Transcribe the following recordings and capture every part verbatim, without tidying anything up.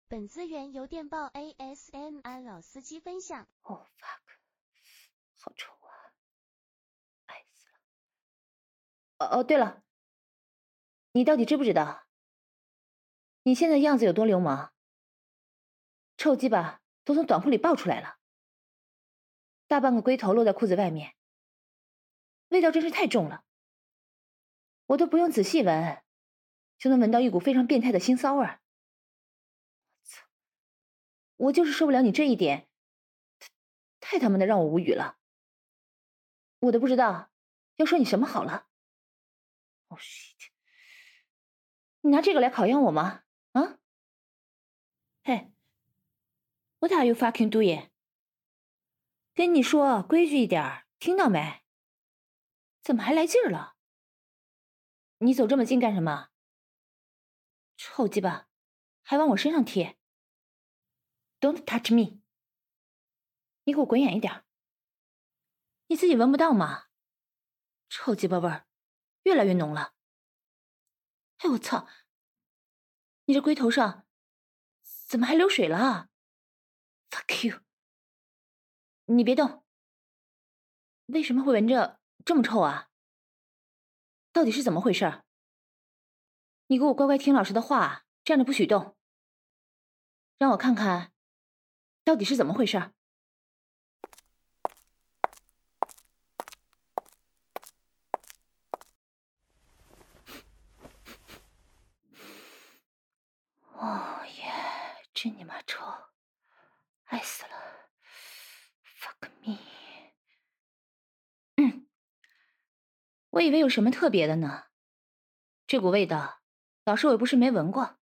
本资源由电报 A S M R 老司机分享。 Oh fuck， 好臭啊，爱死了！哦哦，对了，你到底知不知道，你现在样子有多流氓？臭鸡巴都从短裤里爆出来了，大半个龟头露在裤子外面，味道真是太重了，我都不用仔细闻，就能闻到一股非常变态的腥骚味儿。操！我就是受不了你这一点，太他妈的让我无语了。我都不知道要说你什么好了。Oh shit！ 你拿这个来考验我吗？啊？嘿 ，What are you fucking doing？ 跟你说规矩一点，听到没？怎么还来劲儿了？你走这么近干什么？臭鸡巴，还往我身上贴 ！Don't touch me！ 你给我滚远一点！你自己闻不到吗？臭鸡巴味儿越来越浓了。哎，我操！你这龟头上怎么还流水了啊 ？Fuck you！ 你别动。为什么会闻着这么臭啊？到底是怎么回事？你给我乖乖听老师的话，站着不许动。让我看看，到底是怎么回事？哦耶，真你妈臭，爱死了 ！Fuck me！ 嗯，我以为有什么特别的呢。这股味道，老师我又不是没闻过，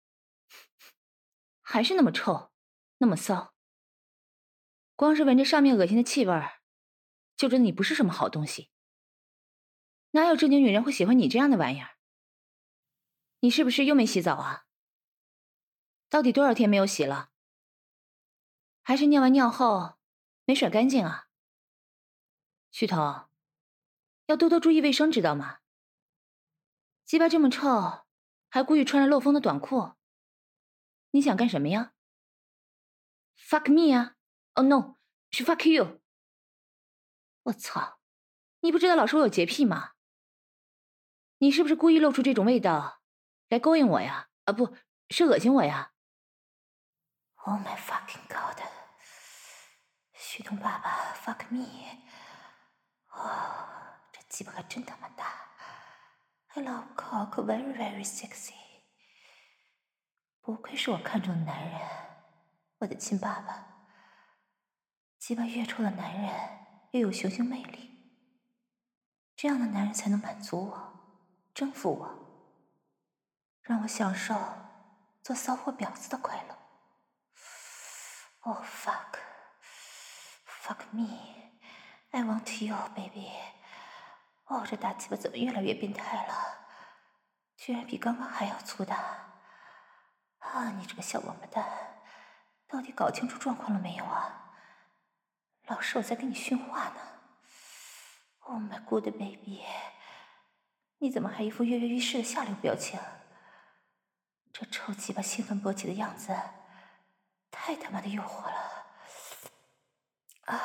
还是那么臭，那么骚。光是闻着上面恶心的气味儿，就知道你不是什么好东西。哪有正经女人会喜欢你这样的玩意儿？你是不是又没洗澡啊？到底多少天没有洗了？还是尿完尿后没甩干净啊？旭彤，要多多注意卫生，知道吗？鸡巴这么臭，还故意穿着漏风的短裤，你想干什么呀 ？Fuck me 啊 ！Oh no， 是 fuck you！ 我操，你不知道老师我有洁癖吗？你是不是故意露出这种味道来勾引我呀？啊，不是恶心我呀 ！Oh my fucking god！ 旭东爸爸 ，fuck me！ 哦，这鸡巴可真他妈大 ！I love cock very very sexy。不愧是我看中的男人，我的亲爸爸。鸡巴越臭的男人越有雄性魅力，这样的男人才能满足我，征服我，让我享受做骚货婊子的快乐。Oh fuck， fuck me，I want you baby。哦，这大鸡巴怎么越来越变态了？居然比刚刚还要粗大！啊，你这个小王八蛋，到底搞清楚状况了没有啊？老师，我在跟你训话呢。Oh my good baby， 你怎么还一副跃跃欲试的下流表情？这臭鸡巴兴奋勃起的样子，太他妈的诱惑了！啊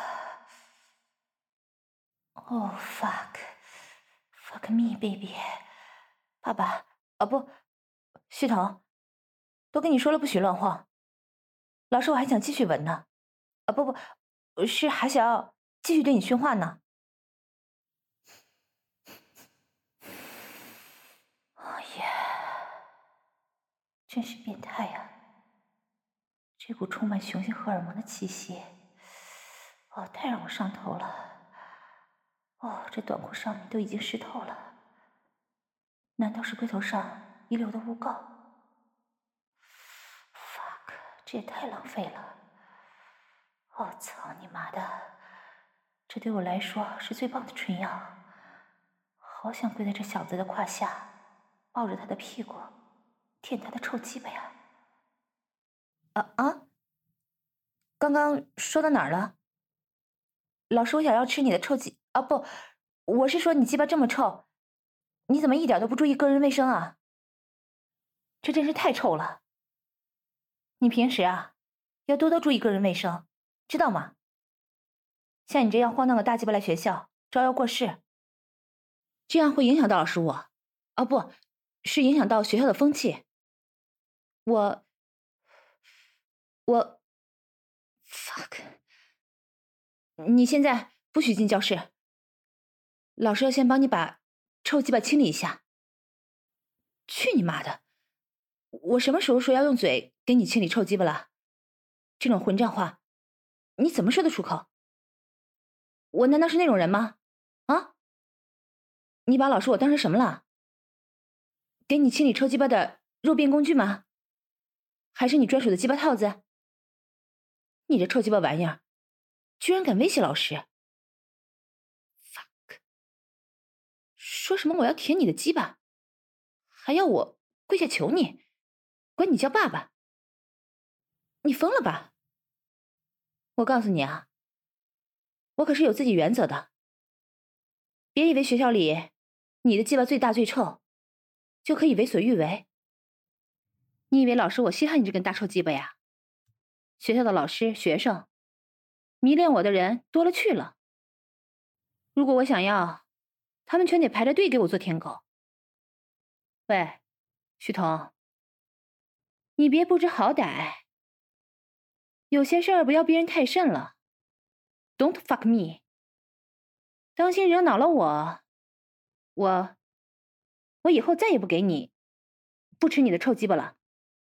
！Oh fuck，fuck me baby， 爸爸，啊不，旭彤，都跟你说了不许乱晃。老师，我还想继续闻呢。啊不不，是还想要继续对你训话呢。哦耶，真是变态呀！这股充满雄性荷尔蒙的气息，哦，太让我上头了。哦，这短裤上面都已经湿透了，难道是龟头上遗留的污垢 ？fuck， 这也太浪费了！哦，操你妈的！这对我来说是最棒的春药，好想跪在这小子的胯下，抱着他的屁股，舔他的臭鸡巴呀！啊啊！刚刚说到哪儿了？老师，我想要吃你的臭鸡……啊不，我是说你鸡巴这么臭，你怎么一点都不注意个人卫生啊？这真是太臭了！ 你平时啊，要多多注意个人卫生，知道吗？像你这样晃荡个大鸡巴来学校，招摇过市，这样会影响到老师我。哦，不是影响到学校的风气。我我 fuck， 你现在不许进教室，老师要先帮你把臭鸡巴清理一下。去你妈的！我什么时候说要用嘴给你清理臭鸡巴了？这种混账话，你怎么说得出口？我难道是那种人吗？啊？你把老师我当成什么了？给你清理臭鸡巴的肉便工具吗？还是你专属的鸡巴套子？你这臭鸡巴玩意儿，居然敢威胁老师 ！fuck！ 说什么我要舔你的鸡巴，还要我跪下求你，管你叫爸爸？你疯了吧？我告诉你啊，我可是有自己原则的。别以为学校里你的鸡巴最大最臭，就可以为所欲为。你以为老师我稀罕你这根大臭鸡巴呀？学校的老师、学生，迷恋我的人多了去了。如果我想要，他们全得排着队给我做舔狗。喂，徐彤，你别不知好歹，有些事儿不要逼人太甚了。Don't fuck me， 当心惹恼了我，我，我以后再也不给你，不吃你的臭鸡巴了。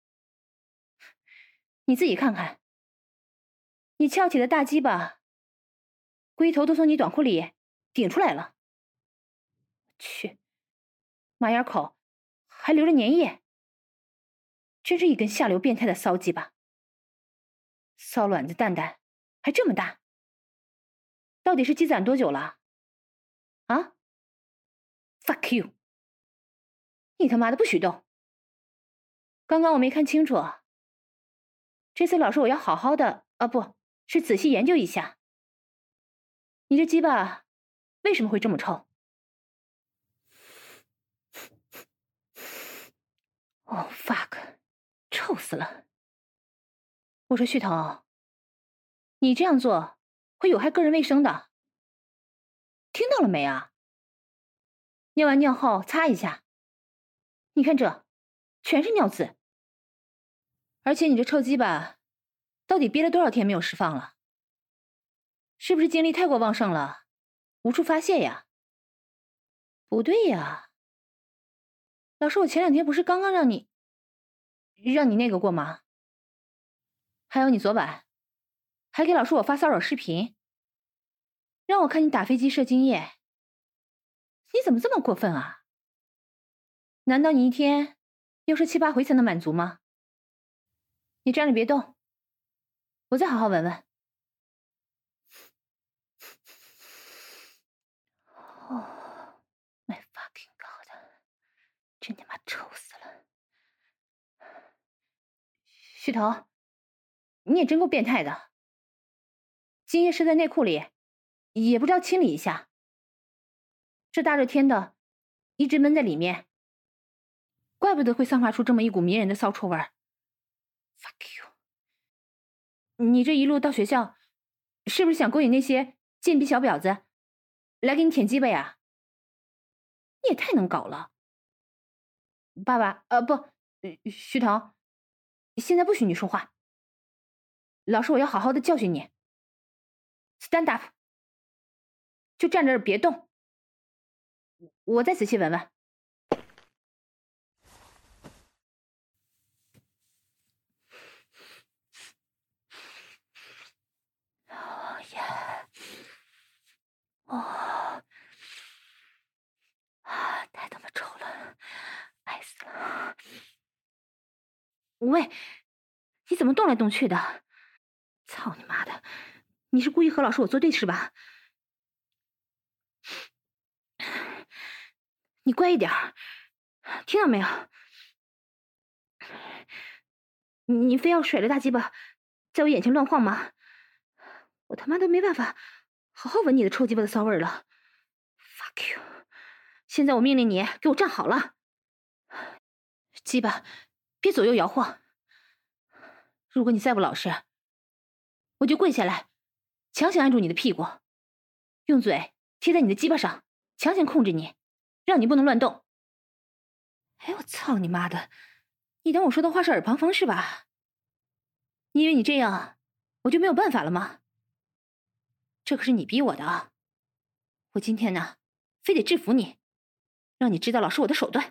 你自己看看，你翘起的大鸡巴，龟头都从你短裤里顶出来了。去，马眼口还留着粘液，真是一根下流变态的骚鸡巴。骚卵子蛋蛋还这么大，到底是积攒多久了？啊 ？Fuck you！ 你他妈的不许动！刚刚我没看清楚，这次老师我要好好的啊，不是仔细研究一下，你这鸡巴为什么会这么臭？哦 fuck， 臭死了！我说旭彤，你这样做会有害个人卫生的，听到了没啊？尿完尿后擦一下，你看这全是尿渍，而且你这臭鸡巴到底憋了多少天没有释放了？是不是精力太过旺盛了，无处发泄呀？不对呀，老师，我前两天不是刚刚让你让你那个过吗？还有你昨晚还给老师我发骚扰视频，让我看你打飞机射精液，你怎么这么过分啊？难道你一天要射七八回才能满足吗？你站着别动，我再好好闻闻。哦 ，My fucking god， 真他妈臭死了！徐彤，你也真够变态的，精液射在内裤里，也不知道清理一下。这大热天的，一直闷在里面，怪不得会散发出这么一股迷人的骚臭味儿。Fuck you！ 你这一路到学校，是不是想勾引那些贱逼小婊子来给你舔鸡巴呀？你也太能搞了！爸爸，呃，不，徐腾，现在不许你说话。老师，我要好好的教训你。Stand up， 就站这儿别动。我再仔细闻闻。哦耶！哦，啊，太他妈臭了，爱死了！喂，你怎么动来动去的？操你妈的！你是故意和老师我作对是吧？你乖一点，听到没有？你非要甩着大鸡巴在我眼前乱晃吗？我他妈都没办法好好闻你的臭鸡巴的骚味了。Fuck you！ 现在我命令你给我站好了，鸡巴别左右摇晃。 如果你再不老实，我就跪下来，强行按住你的屁股，用嘴贴在你的鸡巴上，强行控制你，让你不能乱动。哎，我操你妈的！你当我说的话是耳旁风是吧？你以为你这样我就没有办法了吗？这可是你逼我的啊！我今天呢，非得制服你，让你知道老师我的手段。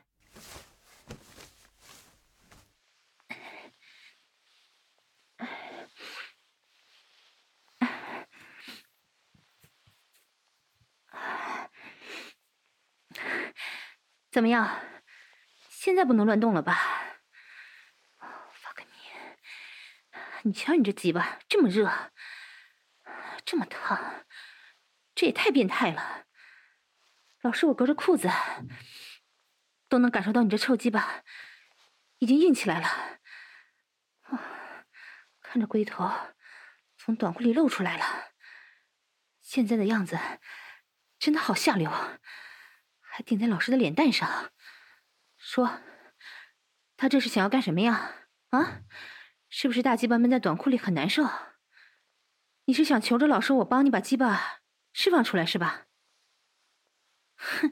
怎么样？现在不能乱动了吧？fuck你！你瞧你这鸡巴这么热，这么烫，这也太变态了。老师，我隔着裤子都能感受到你这臭鸡巴已经硬起来了。哦，看着龟头从短裤里露出来了，现在的样子真的好下流，还顶在老师的脸蛋上。说，他这是想要干什么呀？啊，是不是大鸡巴闷在短裤里很难受？你是想求着老师我帮你把鸡巴释放出来是吧？哼，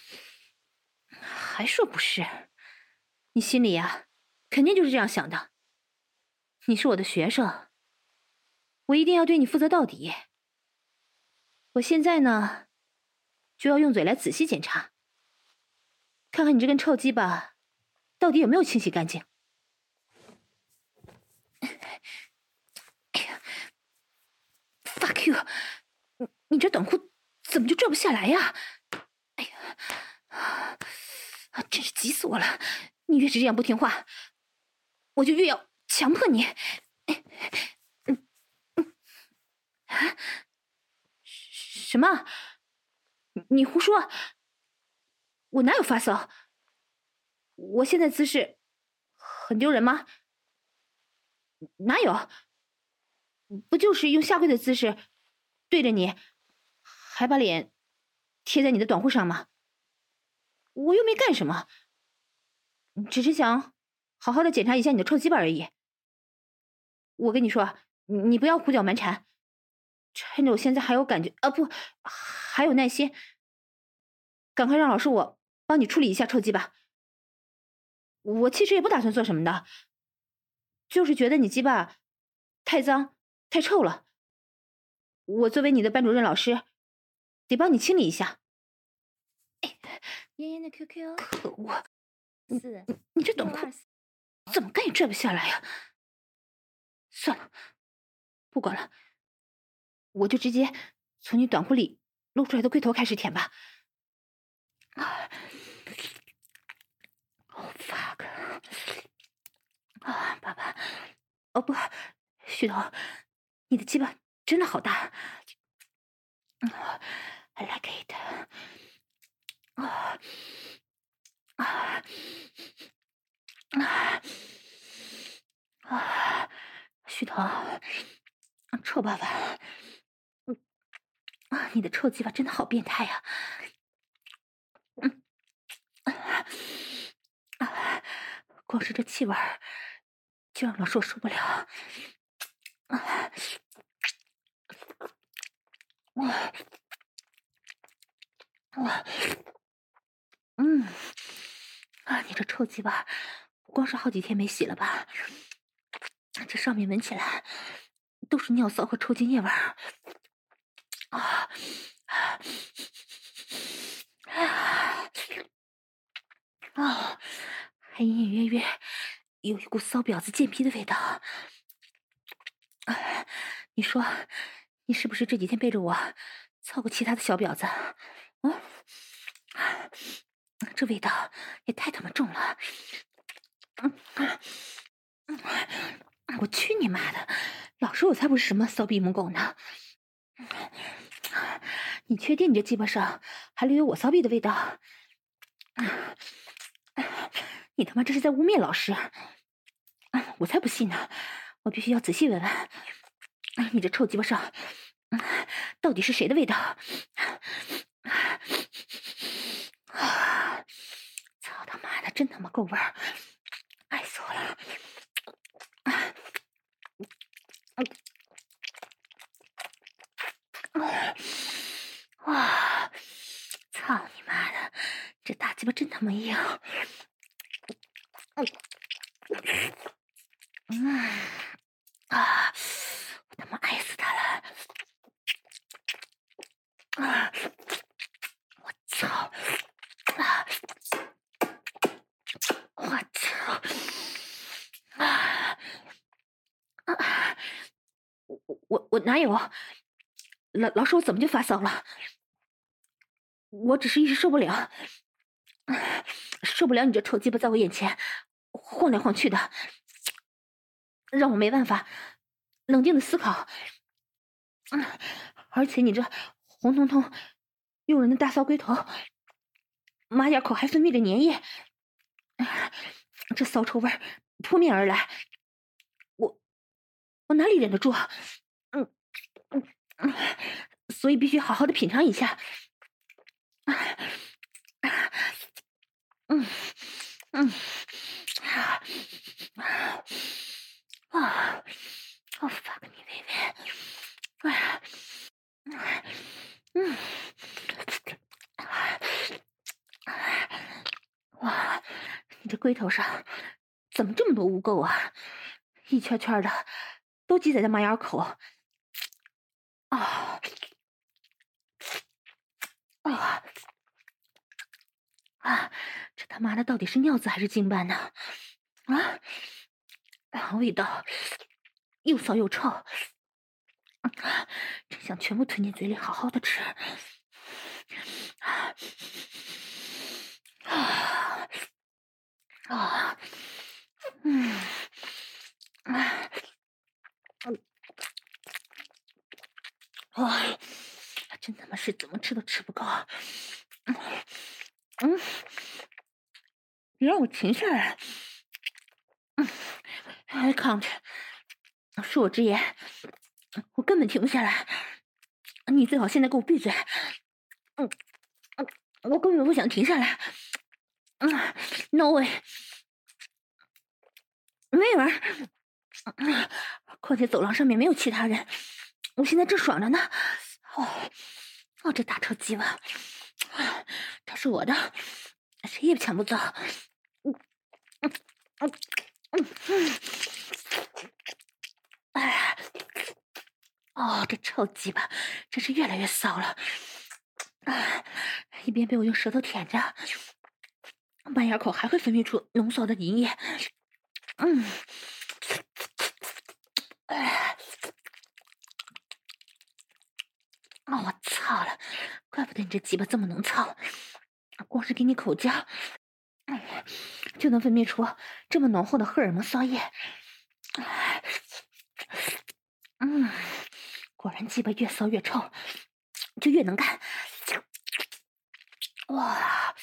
还说不是？你心里呀，肯定就是这样想的。你是我的学生，我一定要对你负责到底。我现在呢，就要用嘴来仔细检查，看看你这根臭鸡巴到底有没有清洗干净。Fuck you！ 你你这短裤怎么就拽不下来呀？哎呀，真是急死我了！你越是这样不听话，我就越要强迫你。嗯嗯啊？什么？你胡说！我哪有发骚？我现在姿势很丢人吗？哪有？不就是用下跪的姿势对着你，还把脸贴在你的短裤上吗？我又没干什么，只是想好好的检查一下你的臭鸡巴而已。我跟你说，你不要胡搅蛮缠，趁着我现在还有感觉啊，不，还有耐心，赶快让老师我帮你处理一下臭鸡巴。我其实也不打算做什么的，就是觉得你鸡巴太脏太臭了，我作为你的班主任老师，得帮你清理一下。 妍妍的 Q Q， 可恶！你四你这短裤怎么干也拽不下来呀？算了，不管了，我就直接从你短裤里露出来的龟头开始舔吧。啊 ！Oh fuck！ 啊，爸爸，哦不，徐头，你的鸡巴真的好大。I like it。啊啊啊啊！徐头，臭爸爸，啊，你的臭鸡巴真的好变态呀！嗯啊，光是这气味就让老师我受不了。啊啊啊！嗯，啊，你这臭鸡巴，不光是好几天没洗了吧？这上面闻起来都是尿骚和抽筋液味儿。啊啊！还隐隐约约有一股骚婊子贱皮的味道。啊，你说，你是不是这几天背着我操过其他的小婊子？嗯，这味道也太他妈重了。嗯，我去你妈的！老师我才不是什么骚逼母狗呢！你确定你这鸡巴上还留有我骚逼的味道？你他妈这是在污蔑老师！我才不信呢！我必须要仔细闻闻，你这臭鸡巴上到底是谁的味道？啊！操他妈的，真他妈够味儿！爱死我了！ 鸡巴真他妈硬！嗯啊，我他妈爱死他了！啊，我操！啊，我操！啊啊！我我我哪有？老老师，我怎么就发骚了？我只是一时受不了，受不了你这臭鸡巴在我眼前晃来晃去的，让我没办法冷静的思考。嗯，而且你这红彤彤、诱人的大骚龟头，马眼口还分泌着粘液，这骚臭味扑面而来，我我哪里忍得住啊？嗯嗯嗯，所以必须好好的品尝一下。嗯嗯啊啊！Oh fuck me baby！ 哎，嗯，哇，你这龟头上怎么这么多污垢啊？一圈圈的，都积在这马眼口。啊啊啊！这他妈的到底是尿渍还是精斑呢？啊，味道又骚又臭，真想全部吞进嘴里，好好的吃。啊啊，嗯啊，哎，真他妈是怎么吃都吃不够。嗯，你让我停下来。嗯 ，I can't。恕我直言，我根本停不下来。你最好现在给我闭嘴。嗯嗯，我根本不想停下来。嗯 ，No way。没人。嗯，况且走廊上面没有其他人，我现在正爽着呢。哦，哦，这大臭鸡巴，它是我的，谁也抢不走。嗯嗯嗯嗯嗯，哎，哦，这臭鸡巴真是越来越骚了。啊，一边被我用舌头舔着，半眼口还会分泌出浓骚的银液。嗯，哎，哦，我操了，怪不得你这鸡巴这么能操，光是给你口交，就能分泌出这么浓厚的荷尔蒙骚液。嗯，果然鸡巴越骚越臭，就越能干。哇！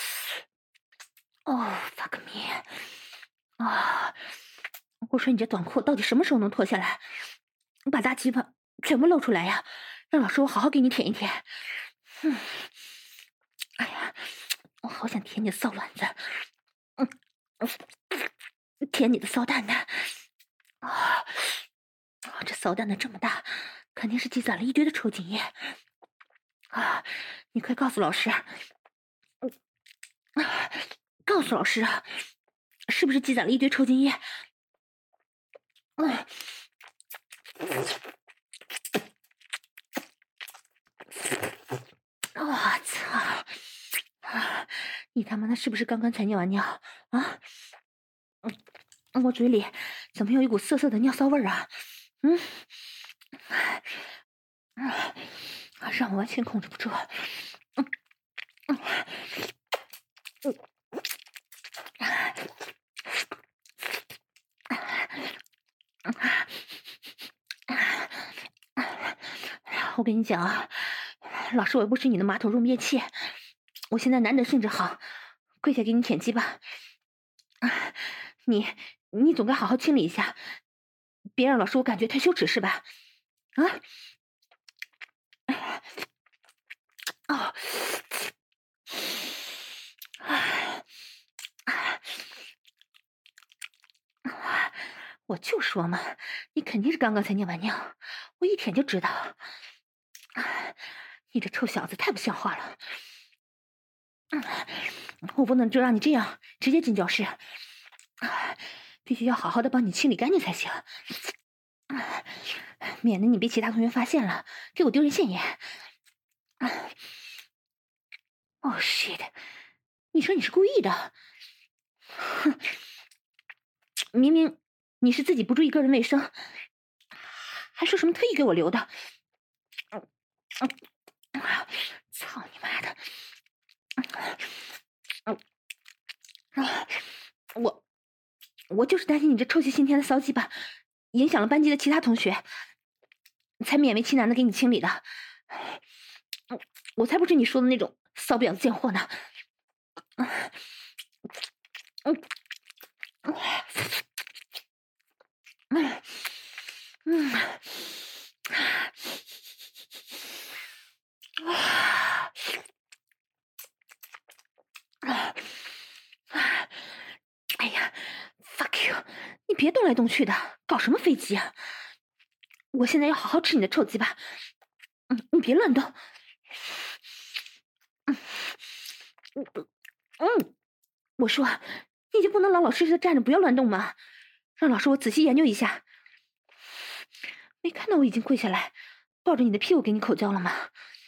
哦 ，fuck me！ 啊！我说你这短裤到底什么时候能脱下来？你把大鸡巴全部露出来呀！让老师我好好给你舔一舔。嗯，哎呀，我好想舔你的骚卵子。嗯，舔你的骚蛋蛋。啊！这骚蛋蛋这么大，肯定是积攒了一堆的抽精液。啊！你快告诉老师。告诉老师啊，是不是积攒了一堆抽筋液？嗯，我操！啊，你他妈的是不是刚刚才尿完尿啊？嗯，我嘴里怎么有一股涩涩的尿骚味啊？嗯，啊，让我完全控制不住。嗯嗯嗯。我跟你讲啊，老师，我又不是你的马桶润便器，我现在难得兴致好，跪下给你舔鸡巴。你你总该好好清理一下，别让老师我感觉太羞耻是吧？啊？哦，我就说嘛，你肯定是刚刚才尿完尿，我一舔就知道。你这臭小子太不像话了！ 我不能就让你这样直接进教室，必须要好好的帮你清理干净才行，免得你被其他同学发现了，给我丢人现眼。哦 shit！ 你说你是故意的？哼，明明你是自己不注意个人卫生，还说什么特意给我留的？操你妈的！我我就是担心你这臭气熏天的骚鸡巴影响了班级的其他同学，才勉为其难的给你清理的。我才不是你说的那种骚婊子贱货呢。嗯嗯嗯嗯哎呀 ，fuck you！ 你别动来动去的，搞什么飞机啊？我现在要好好吃你的臭鸡巴。嗯，你别乱动。嗯嗯，我说，你就不能老老实实的站着，不要乱动吗？让老师我仔细研究一下。没看到我已经跪下来，抱着你的屁股给你口交了吗？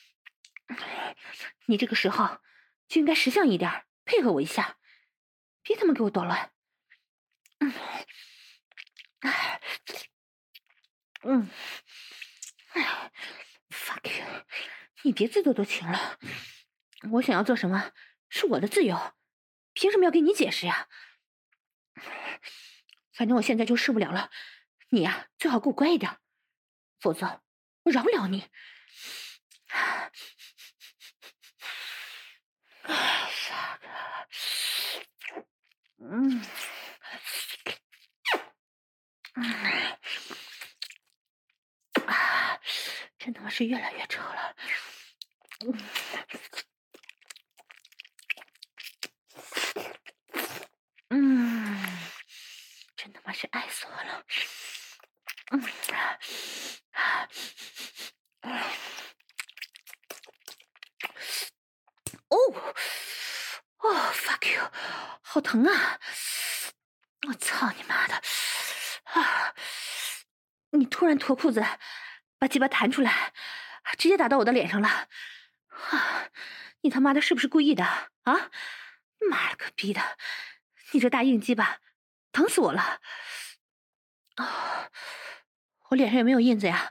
你这个时候就应该识相一点，配合我一下，别他妈给我捣乱。嗯，哎，嗯，哎 ，fuck you！ 你别自作多情了，我想要做什么是我的自由，凭什么要给你解释呀？反正我现在就受不了了，你呀最好给我乖一点，否则我饶不了你。嗯，啊，真他妈是越来越臭了。嗯，真他妈是爱死我了。嗯，哦，哦 ，fuck you， 好疼啊！我操你妈的！啊！你突然脱裤子，把鸡巴弹出来，直接打到我的脸上了。啊！你他妈的是不是故意的啊？妈了个逼的！你这大硬鸡巴，疼死我了！啊！我脸上有没有印子呀？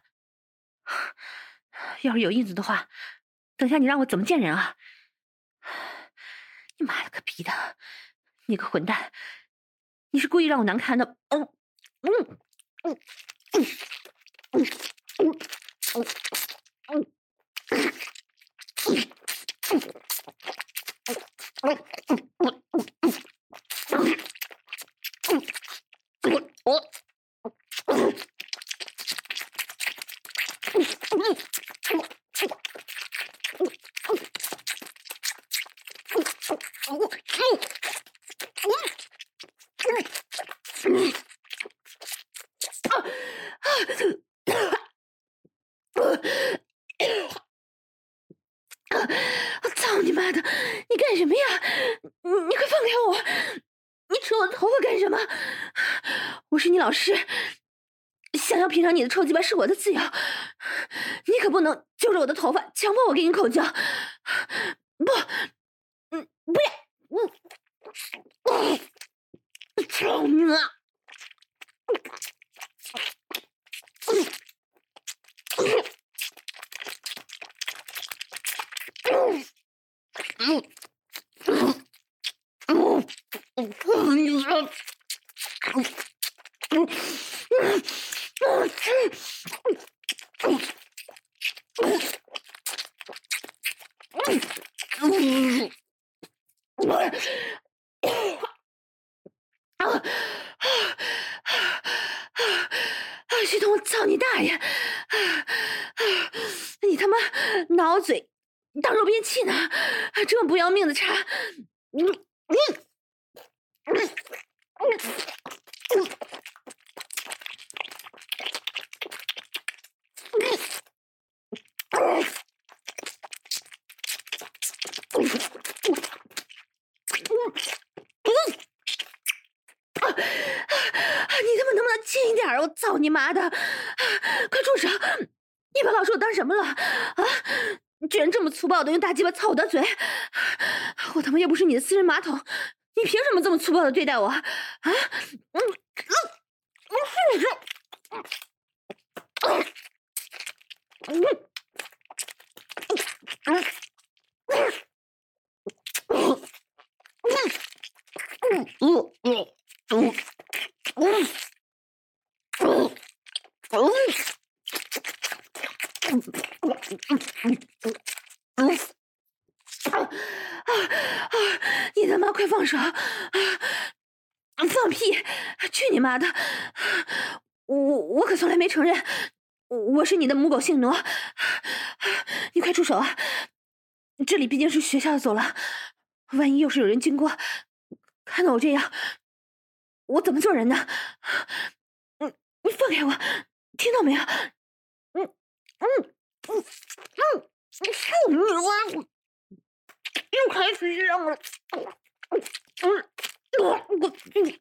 要是有印子的话，等下你让我怎么见人啊？你妈了个逼的！你个混蛋！你是故意让我难堪的！嗯嗯嗯嗯嗯嗯嗯操你妈的！你干什么呀？你你快放开我！你扯我的头发干什么？我是你老师，想要品尝你的臭鸡巴是我的自由，你可不能揪着我的头发强迫我给你口交。不，嗯，不要，我操你妈！你说。系统，我操你大爷！你他妈挠我嘴当肉便器呢？这么不要命的茬！你你。 脸儿！我操你妈的！啊、快住手！你把老师我当什么了？啊！居然这么粗暴的用大鸡巴操我的嘴！我他妈又不是你的私人马桶，你凭什么这么粗暴的对待我？啊！嗯嗯嗯，住手！嗯嗯嗯嗯嗯嗯。你他妈快放手！放屁！去你妈的！我我可从来没承认我是你的母狗性奴！你快住手啊！这里毕竟是学校的走廊，万一又是有人经过，看到我这样，我怎么做人呢？你你放开我，听到没有？嗯嗯嗯嗯，你我又开始让我，嗯我我嗯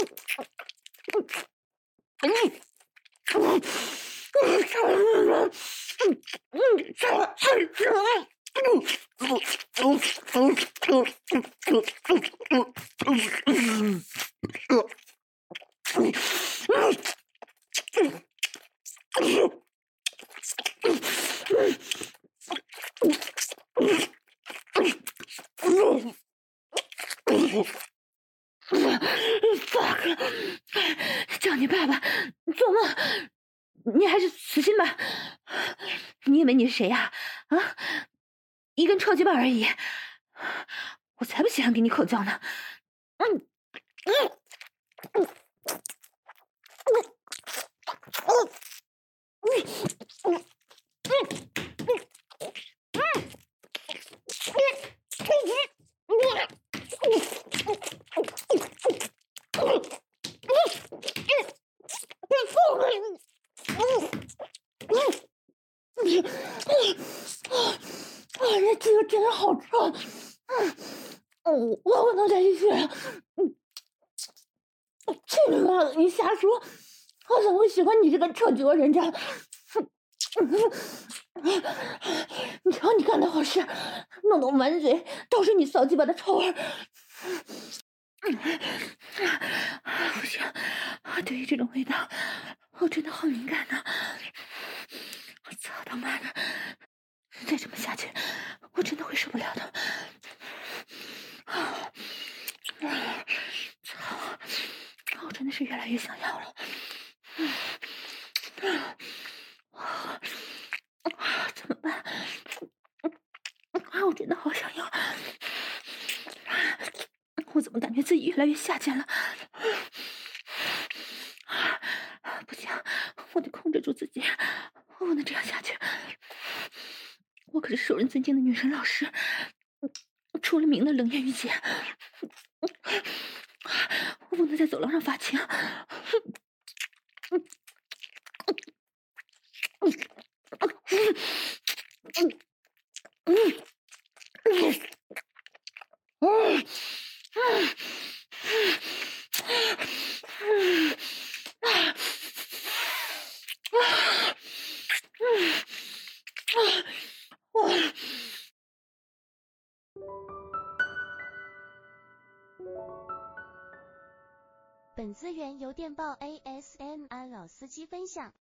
嗯。fuck， 叫你爸爸做梦，你还是死心吧。你以为你是谁呀？啊，一根臭鸡巴而已，我才不稀罕给你口交呢。嗯嗯嗯嗯嗯嗯。这鸡巴真的好臭！嗯，我我不能再继续了。嗯，去你妈的！你瞎说！我怎么会喜欢你这个臭鸡巴人渣？你瞧你干的好事，弄得我满嘴都是你骚鸡巴的臭味。不行，对于这种味道，我真的好敏感呢。我操他妈的！再这么下去，我真的会受不了的。操！我真的是越来越想要了。怎么办？我真的好想要。我怎么感觉自己越来越下贱了？不行，我得控制住自己，我不能这样下去。我可是受人尊敬的女神老师，出了名的冷艳御姐，我不能在走廊上发情。 本资源由电报 A S M R 老司机分享。